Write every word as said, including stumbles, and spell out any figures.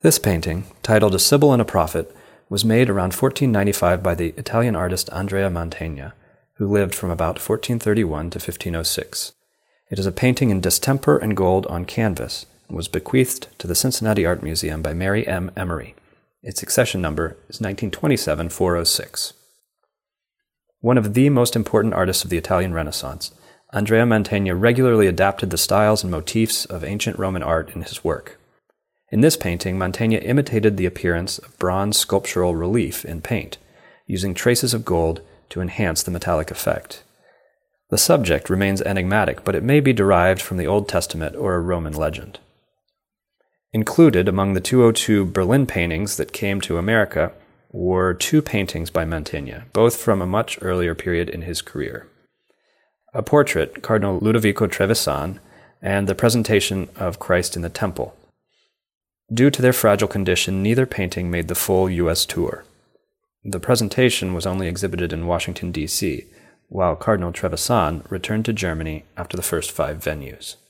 This painting, titled A Sibyl and a Prophet, was made around fourteen ninety-five by the Italian artist Andrea Mantegna, who lived from about fourteen thirty-one to fifteen oh six. It is a painting in distemper and gold on canvas, and was bequeathed to the Cincinnati Art Museum by Mary M. Emery. Its accession number is nineteen twenty-seven dash four oh six. One of the most important artists of the Italian Renaissance, Andrea Mantegna regularly adapted the styles and motifs of ancient Roman art in his work. In this painting, Mantegna imitated the appearance of bronze sculptural relief in paint, using traces of gold to enhance the metallic effect. The subject remains enigmatic, but it may be derived from the Old Testament or a Roman legend. Included among the two oh two Berlin paintings that came to America were two paintings by Mantegna, both from a much earlier period in his career. A portrait, Cardinal Ludovico Trevisan, and the Presentation of Christ in the Temple. Due to their fragile condition, neither painting made the full U S tour. The Presentation was only exhibited in Washington, D C, while Cardinal Trevisan returned to Germany after the first five venues.